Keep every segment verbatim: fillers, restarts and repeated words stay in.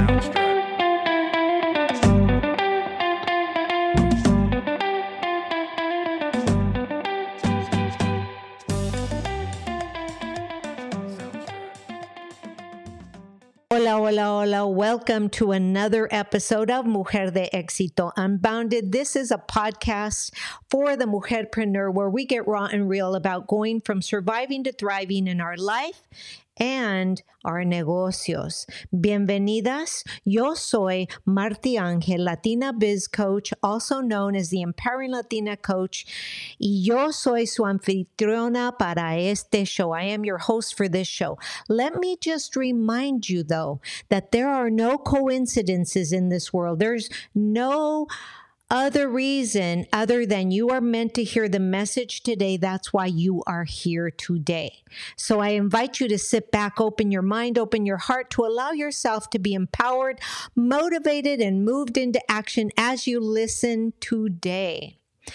Hola, hola, hola. Welcome to another episode of Mujer de Éxito Unbounded. This is a podcast for the mujerpreneur where we get raw and real about going from surviving to thriving in our life and our negocios. Bienvenidas. Yo soy Marti Ángel, Latina Biz Coach, also known as the Empowering Latina Coach, y yo soy su anfitriona para este show. I am your host for this show. Let me just remind you, though, that there are no coincidences in this world. There's no other reason other than you are meant to hear the message today. That's why you are here today. So I invite you to sit back, open your mind, open your heart to allow yourself to be empowered, motivated, and moved into action as you listen today.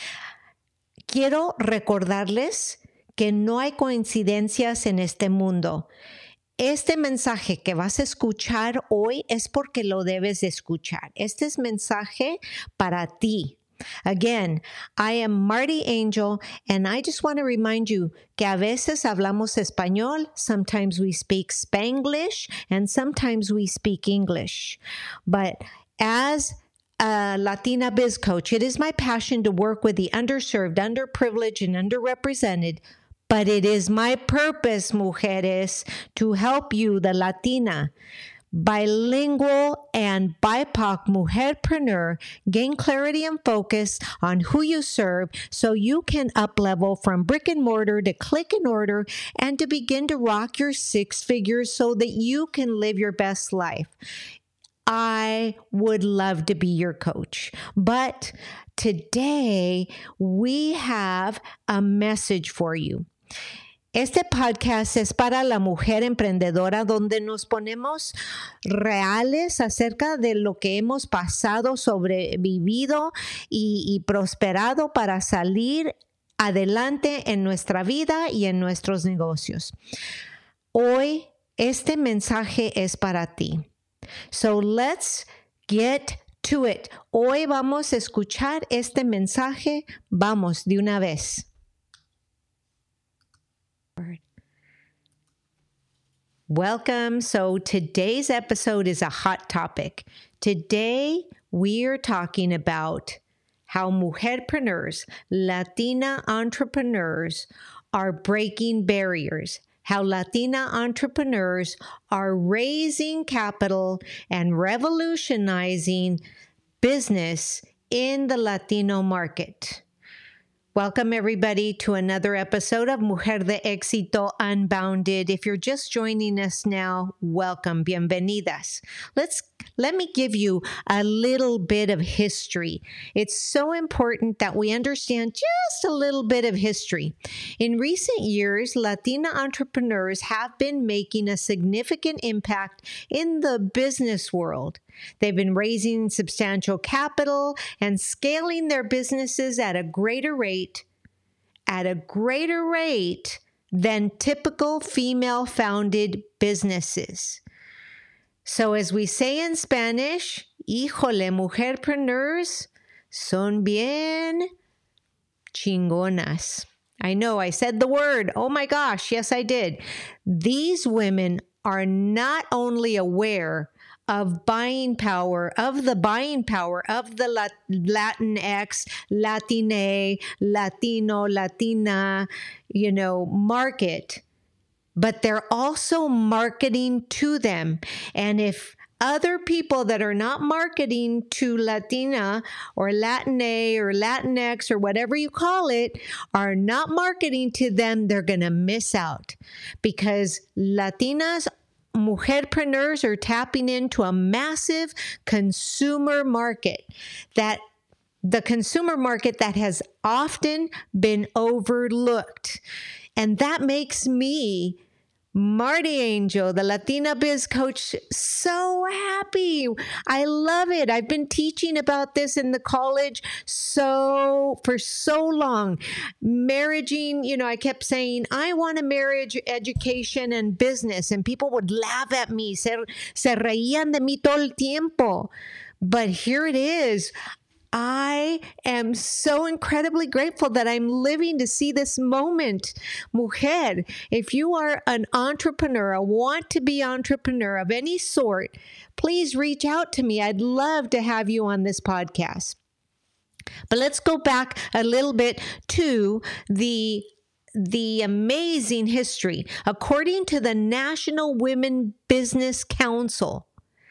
Quiero recordarles que no hay coincidencias en este mundo. Este mensaje que vas a escuchar hoy es porque lo debes de escuchar. Este es mensaje para ti. Again, I am Marti Angel, and I just want to remind you que a veces hablamos español, sometimes we speak Spanglish, and sometimes we speak English. But as a Latina Biz Coach, it is my passion to work with the underserved, underprivileged, and underrepresented. But it is my purpose, mujeres, to help you, the Latina, bilingual and B I P O C mujerpreneur, gain clarity and focus on who you serve so you can up-level from brick and mortar to click and order and to begin to rock your six figures so that you can live your best life. I would love to be your coach, but today we have a message for you. Este podcast es para la mujer emprendedora donde nos ponemos reales acerca de lo que hemos pasado, sobrevivido y, y prosperado para salir adelante en nuestra vida y en nuestros negocios. Hoy este mensaje es para ti. So let's get to it. Hoy vamos a escuchar este mensaje. Vamos de una vez. Welcome. So today's episode is a hot topic. Today we are talking about how mujerpreneurs, Latina entrepreneurs are breaking barriers. How Latina entrepreneurs are raising capital and revolutionizing business in the Latino market. Welcome, everybody, to another episode of Mujer de Éxito Unbounded. If you're just joining us now, welcome. Bienvenidas. Let's Let me give you a little bit of history. It's so important that we understand just a little bit of history. In recent years, Latina entrepreneurs have been making a significant impact in the business world. They've been raising substantial capital and scaling their businesses at a greater rate, at a greater rate than typical female-founded businesses. So as we say in Spanish, híjole, mujerpreneurs son bien chingonas. I know, I said the word. Oh my gosh, yes, I did. These women are not only aware of buying power, of the buying power of the Lat- Latinx, Latine, Latino, Latina, you know, market, but they're also marketing to them. And if other people that are not marketing to Latina or Latine or Latinx or whatever you call it are not marketing to them, they're going to miss out because Latinas mujerpreneurs are tapping into a massive consumer market that the consumer market that has often been overlooked. And that makes me Marty Angel, the Latina Biz Coach, so happy. I love it. I've been teaching about this in the college so for so long. Marriaging, you know, I kept saying, I want a marriage education and business, and people would laugh at me, se, se reían de mí todo el tiempo. But here it is. I am so incredibly grateful that I'm living to see this moment. Mujer, if you are an entrepreneur, a want to be entrepreneur of any sort, please reach out to me. I'd love to have you on this podcast. But let's go back a little bit to the the amazing history. According to the National Women Business Council,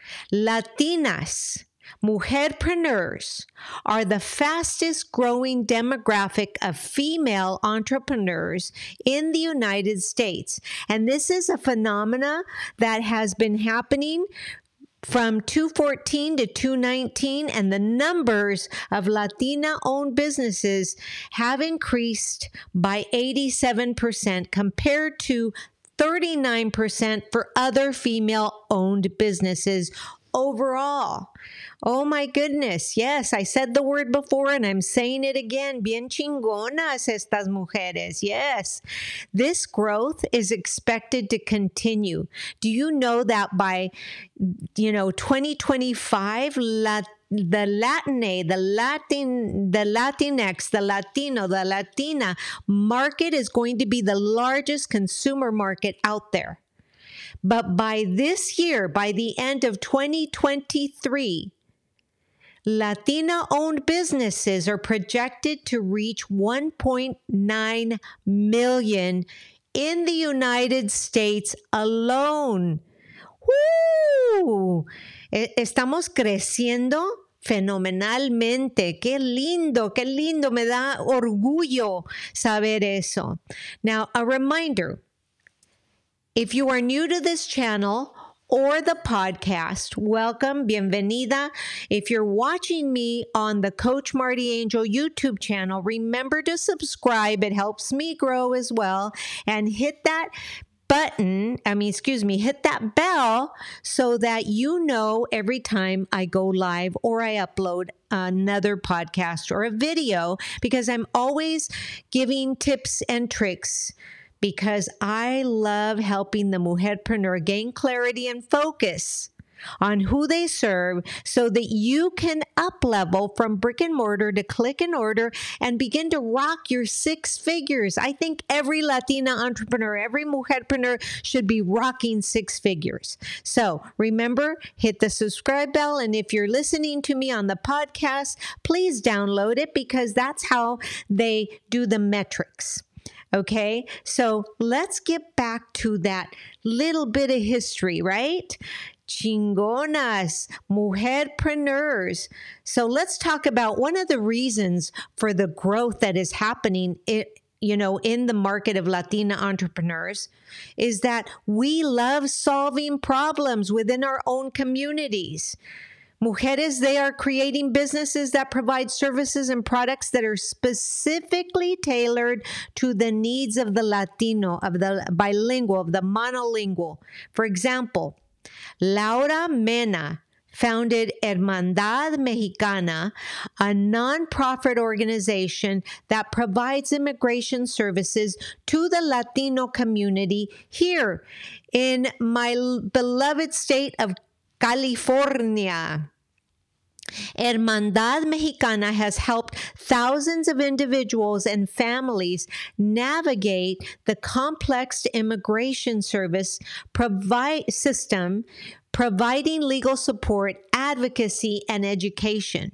Latinas, mujerpreneurs, are the fastest growing demographic of female entrepreneurs in the United States. And this is a phenomena that has been happening from two fourteen to two nineteen, and the numbers of Latina-owned businesses have increased by eighty-seven percent compared to thirty-nine percent for other female-owned businesses overall. Oh my goodness. Yes, I said the word before and I'm saying it again. Bien chingonas estas mujeres. Yes. This growth is expected to continue. Do you know that by, you know, twenty twenty-five, La the Latine, the Latin, the Latinx, the Latino, the Latina market is going to be the largest consumer market out there. But by this year, by the end of twenty twenty-three, Latina-owned businesses are projected to reach one point nine million in the United States alone. ¡Woo! Estamos creciendo fenomenalmente. Qué lindo, qué lindo. Me da orgullo saber eso. Now, a reminder. If you are new to this channel or the podcast, welcome, bienvenida. If you're watching me on the Coach Marty Angel YouTube channel, remember to subscribe. It helps me grow as well. And hit that button, I mean, excuse me, hit that bell so that you know every time I go live or I upload another podcast or a video, because I'm always giving tips and tricks, because I love helping the mujerpreneur gain clarity and focus on who they serve so that you can up-level from brick and mortar to click and order and begin to rock your six figures. I think every Latina entrepreneur, every mujerpreneur should be rocking six figures. So remember, hit the subscribe bell. And if you're listening to me on the podcast, please download it, because that's how they do the metrics. Okay, so let's get back to that little bit of history, right? Chingonas, mujerpreneurs. So let's talk about one of the reasons for the growth that is happening, it, you know, in the market of Latina entrepreneurs is that we love solving problems within our own communities. Mujeres, they are creating businesses that provide services and products that are specifically tailored to the needs of the Latino, of the bilingual, of the monolingual. For example, Laura Mena founded Hermandad Mexicana, a nonprofit organization that provides immigration services to the Latino community here in my beloved state of California. Hermandad Mexicana has helped thousands of individuals and families navigate the complex immigration service provide system, providing legal support, advocacy, and education.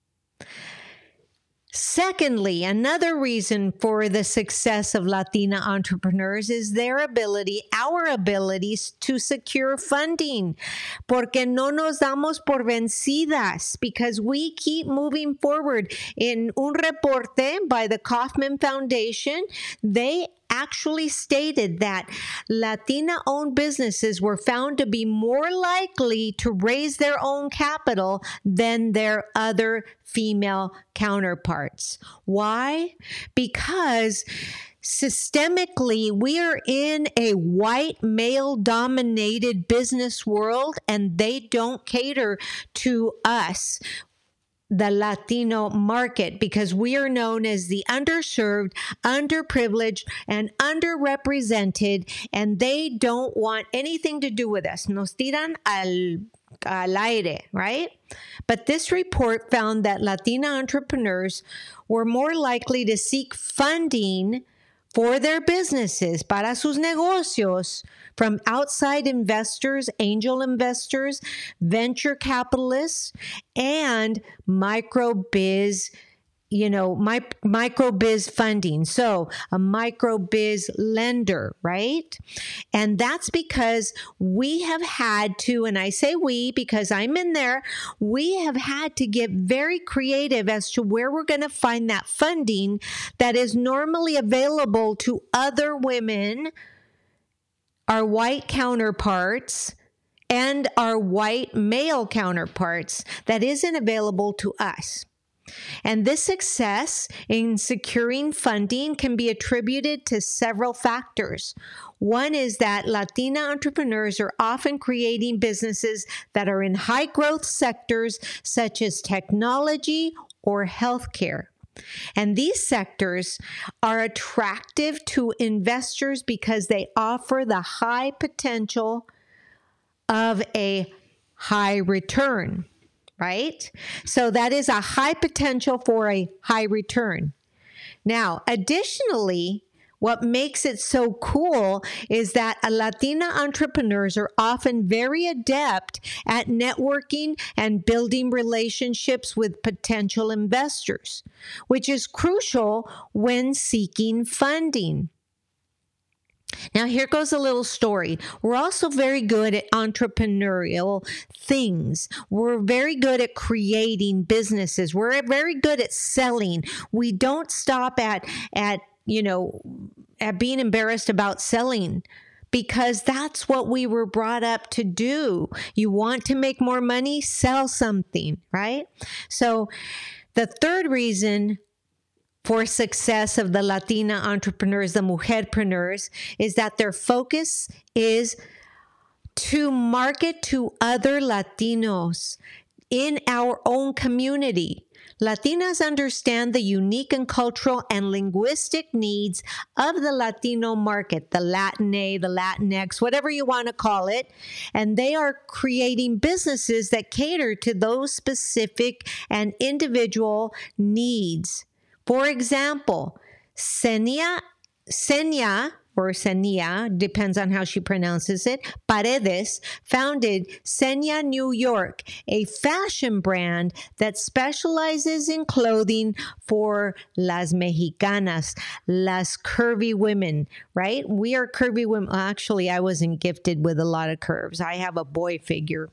Secondly, another reason for the success of Latina entrepreneurs is their ability, our abilities to secure funding. Porque no nos damos por vencidas, because we keep moving forward. In un reporte by the Kauffman Foundation, they actually stated that Latina-owned businesses were found to be more likely to raise their own capital than their other female counterparts. Why? Because systemically, we are in a white male-dominated business world, and they don't cater to us, the Latino market, because we are known as the underserved, underprivileged, and underrepresented, and they don't want anything to do with us. Nos tiran al, al aire, right? But this report found that Latina entrepreneurs were more likely to seek funding for their businesses, para sus negocios, from outside investors, angel investors, venture capitalists, and micro biz, you know, my, micro biz funding. So a micro biz lender, right? And that's because we have had to, and I say we because I'm in there, we have had to get very creative as to where we're going to find that funding that is normally available to other women, our white counterparts, and our white male counterparts that isn't available to us. And this success in securing funding can be attributed to several factors. One is that Latina entrepreneurs are often creating businesses that are in high growth sectors such as technology or healthcare. And these sectors are attractive to investors because they offer the high potential of a high return. Right? So that is a high potential for a high return. Now, additionally, what makes it so cool is that Latina entrepreneurs are often very adept at networking and building relationships with potential investors, which is crucial when seeking funding. Now, here goes a little story. We're also very good at entrepreneurial things. We're very good at creating businesses. We're very good at selling. We don't stop at, at, you know, at being embarrassed about selling, because that's what we were brought up to do. You want to make more money? Sell something, right? So the third reason for success of the Latina entrepreneurs, the mujerpreneurs, is that their focus is to market to other Latinos in our own community. Latinas understand the unique and cultural and linguistic needs of the Latino market, the Latina, the Latinx, whatever you want to call it, and they are creating businesses that cater to those specific and individual needs. For example, Senia, Senia, or Senia, depends on how she pronounces it, Paredes founded Senia New York, a fashion brand that specializes in clothing for las mexicanas, las curvy women, right? We are curvy women. Actually, I wasn't gifted with a lot of curves. I have a boy figure.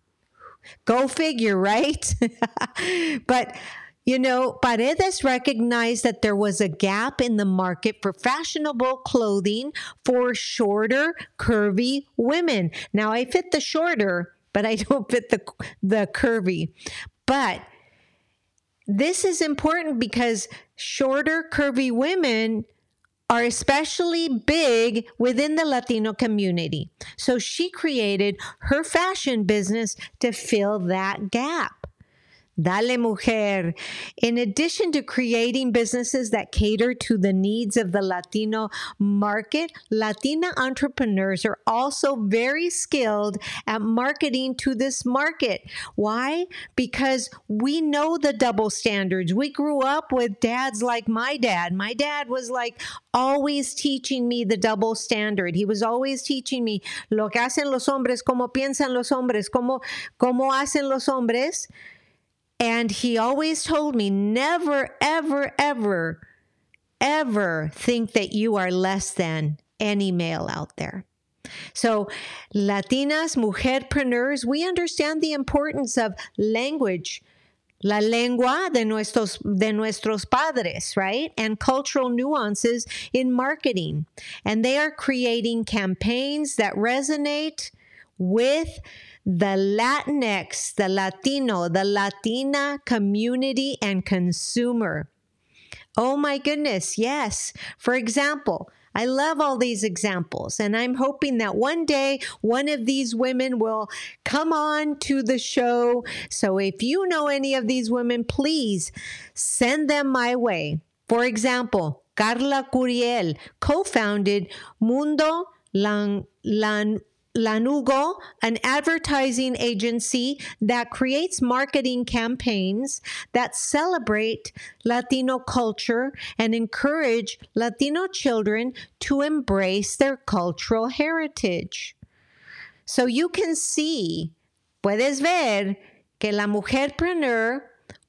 Go figure, right? But you know, Paredes recognized that there was a gap in the market for fashionable clothing for shorter, curvy women. Now, I fit the shorter, but I don't fit the, the curvy. But this is important because shorter, curvy women are especially big within the Latino community. So she created her fashion business to fill that gap. Dale, mujer. In addition to creating businesses that cater to the needs of the Latino market, Latina entrepreneurs are also very skilled at marketing to this market. Why? Because we know the double standards. We grew up with dads like my dad. My dad was like always teaching me the double standard. He was always teaching me lo que hacen los hombres, cómo piensan los hombres, cómo, cómo hacen los hombres. And he always told me, never, ever, ever, ever think that you are less than any male out there. So Latinas, mujerpreneurs, we understand the importance of language, la lengua de nuestros, de nuestros padres, right? And cultural nuances in marketing. And they are creating campaigns that resonate with the Latinx, the Latino, the Latina community and consumer. Oh my goodness, yes. For example, I love all these examples, and I'm hoping that one day one of these women will come on to the show. So if you know any of these women, please send them my way. For example, Carla Curiel co-founded Mundo Lan, Lan, Lanugo, an advertising agency that creates marketing campaigns that celebrate Latino culture and encourage Latino children to embrace their cultural heritage. So you can see, puedes ver que la mujerpreneur,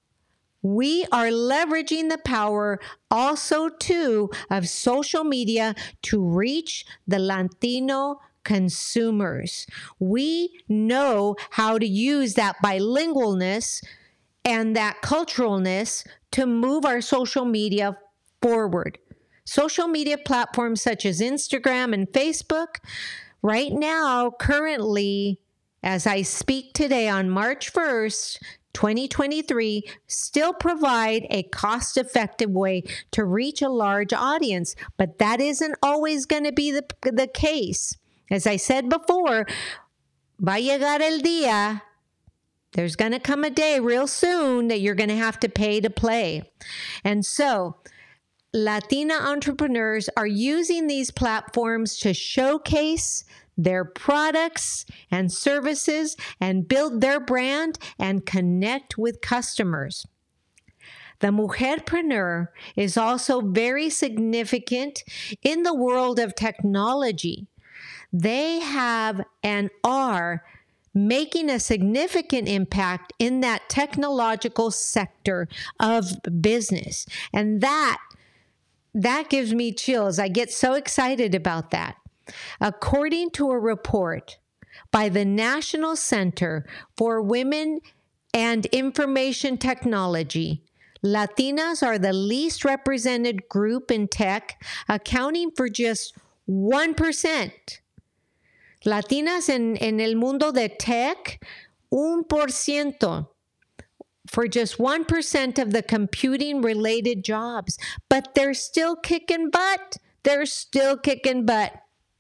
we are leveraging the power also too of social media to reach the Latino consumers. We know how to use that bilingualness and that culturalness to move our social media forward. Social media platforms such as Instagram and Facebook, right now, currently, as I speak today on March first, twenty twenty-three, still provide a cost-effective way to reach a large audience, but that isn't always going to be the, the case. As I said before, va a llegar el día, there's going to come a day real soon that you're going to have to pay to play. And so, Latina entrepreneurs are using these platforms to showcase their products and services and build their brand and connect with customers. The mujerpreneur is also very significant in the world of technology. They have and are making a significant impact in that technological sector of business. And that, that gives me chills. I get so excited about that. According to a report by the National Center for Women and Information Technology, Latinas are the least represented group in tech, accounting for just one percent. Latinas en, en el mundo de tech, un por ciento, for just one percent of the computing-related jobs. But they're still kicking butt. They're still kicking butt.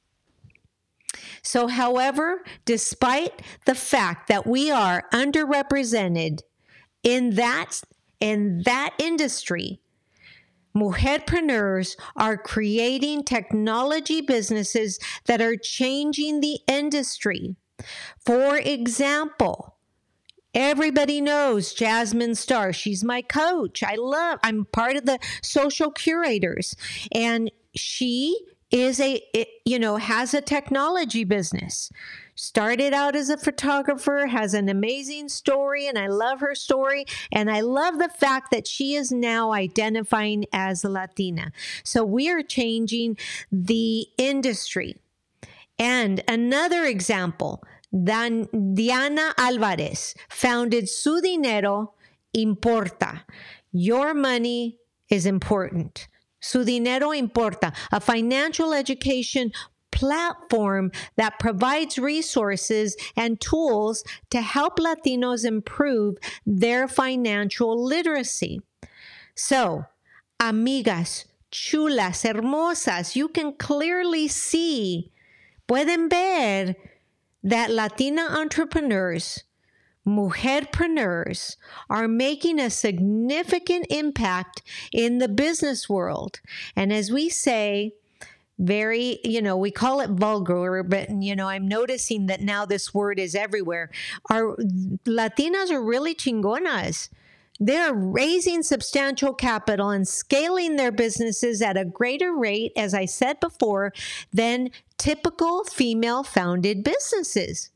So, however, despite the fact that we are underrepresented in that, in that industry, mujerpreneurs are creating technology businesses that are changing the industry. For example, everybody knows Jasmine Star. She's my coach. I love, I'm part of the social curators. And she is a, it, you know, has a technology business. Started out as a photographer, has an amazing story, and I love her story. And I love the fact that she is now identifying as a Latina. So we are changing the industry. And another example, Dan, Diana Alvarez founded Su Dinero Importa. Your money is important. Su Dinero Importa, a financial education platform that provides resources and tools to help Latinos improve their financial literacy. So, amigas, chulas, hermosas, you can clearly see, pueden ver that Latina entrepreneurs, mujerpreneurs, are making a significant impact in the business world. And as we say, very, you know, we call it vulgar, but, you know, I'm noticing that now this word is everywhere. Our Latinas are really chingonas. They're raising substantial capital and scaling their businesses at a greater rate, as I said before, than typical female-founded businesses.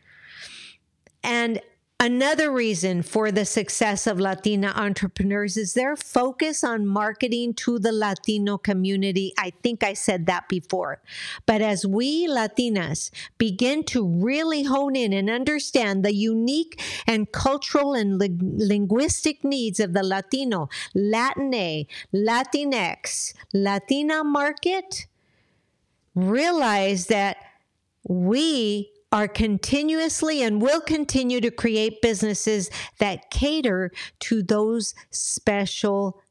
And another reason for the success of Latina entrepreneurs is their focus on marketing to the Latino community. I think I said that before. But as we Latinas begin to really hone in and understand the unique and cultural and li- linguistic needs of the Latino, Latina, Latinx, Latina market, realize that we are continuously and will continue to create businesses that cater to those special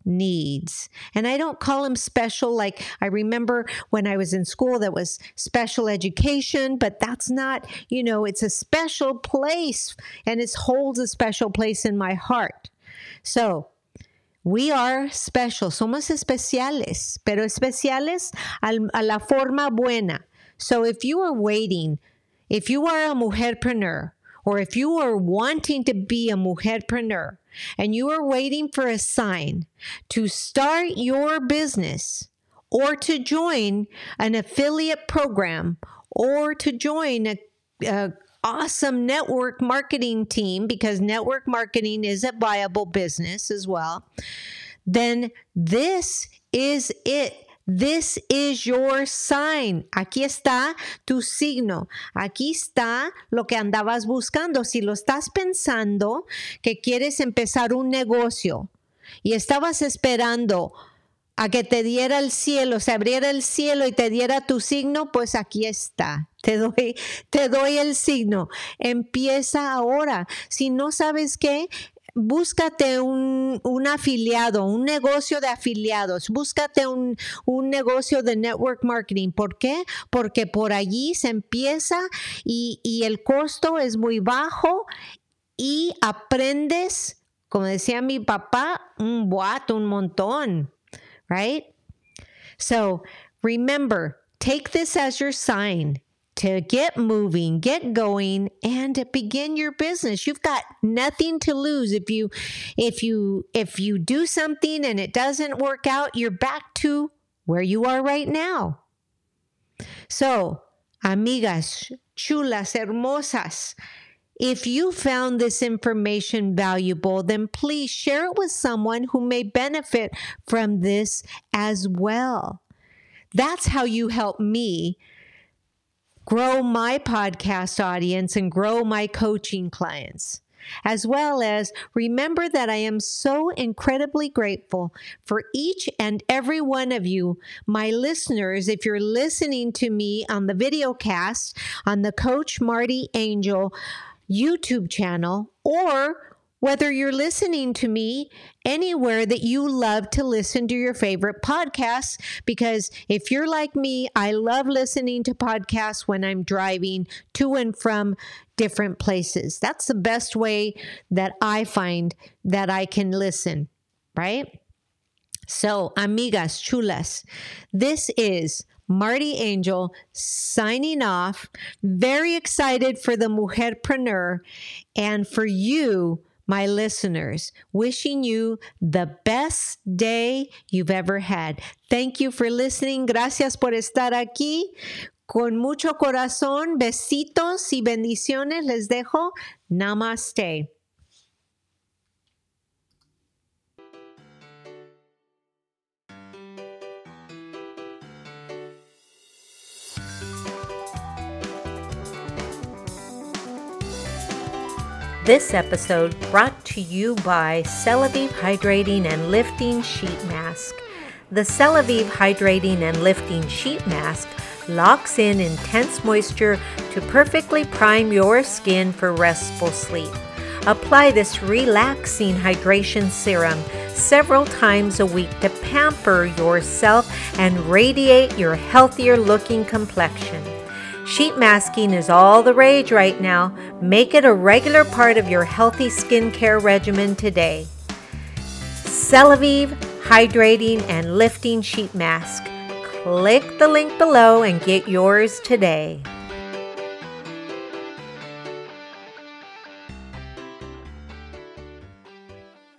needs. And I don't call them special. Like I remember when I was in school, that was special education, but that's not, you know, it's a special place and it holds a special place in my heart. So we are special, somos especiales, pero especiales al, a la forma buena. So if you are waiting, if you are a mujerpreneur, or if you are wanting to be a mujerpreneur, and you are waiting for a sign to start your business, or to join an affiliate program, or to join a, a awesome network marketing team, because network marketing is a viable business as well, then this is it. This is your sign. Aquí está tu signo. Aquí está lo que andabas buscando. Si lo estás pensando que quieres empezar un negocio y estabas esperando a que te diera el cielo, se abriera el cielo y te diera tu signo, pues aquí está. Te doy, te doy el signo. Empieza ahora. Si no sabes qué, búscate un, un afiliado, un negocio de afiliados, búscate un, un negocio de network marketing. ¿Por qué? Porque por allí se empieza y, y el costo es muy bajo y aprendes, como decía mi papá, un boato, un montón, right? So remember, take this as your sign to get moving, get going, and begin your business. You've got nothing to lose. If you, if you, if you do something and it doesn't work out, you're back to where you are right now. So, amigas, chulas, hermosas, if you found this information valuable, then please share it with someone who may benefit from this as well. That's how you help me grow my podcast audience and grow my coaching clients. As well as remember that I am so incredibly grateful for each and every one of you, my listeners. If you're listening to me on the video cast on the Coach Marty Angel YouTube channel, or whether you're listening to me anywhere that you love to listen to your favorite podcasts, because if you're like me, I love listening to podcasts when I'm driving to and from different places. That's the best way that I find that I can listen, right? So, amigas chulas, this is Marty Angel signing off. Very excited for the Mujerpreneur and for you, my listeners, wishing you the best day you've ever had. Thank you for listening. Gracias por estar aquí. Con mucho corazón, besitos y bendiciones les dejo. Namaste. This episode brought to you by Celavive Hydrating and Lifting Sheet Mask. The Celavive Hydrating and Lifting Sheet Mask locks in intense moisture to perfectly prime your skin for restful sleep. Apply this relaxing hydration serum several times a week to pamper yourself and radiate your healthier looking complexion. Sheet masking is all the rage right now. Make it a regular part of your healthy skincare regimen today. Celavive Hydrating and Lifting Sheet Mask. Click the link below and get yours today.